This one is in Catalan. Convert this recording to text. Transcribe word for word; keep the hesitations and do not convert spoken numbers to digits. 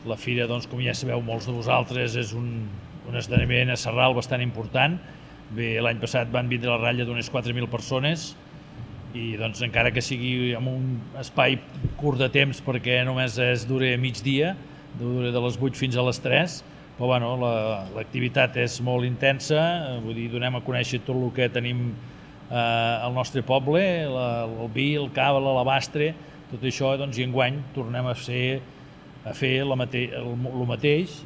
La fira, doncs, com ja sabeu molts de vosaltres, és un, un esdeveniment a Sarral bastant important. Bé, l'any passat van vindre a la ratlla d'unes quatre mil persones i doncs, encara que sigui en un espai curt de temps, perquè només es dura migdia, dura de les vuit fins a les tres, però bueno, l'activitat la, és molt intensa, vull dir, donem a conèixer tot el que tenim eh, al nostre poble, la, el vi, el cava, l'alabastre, tot això, doncs, i enguany tornem a fer, a fer la mate el, el mateix.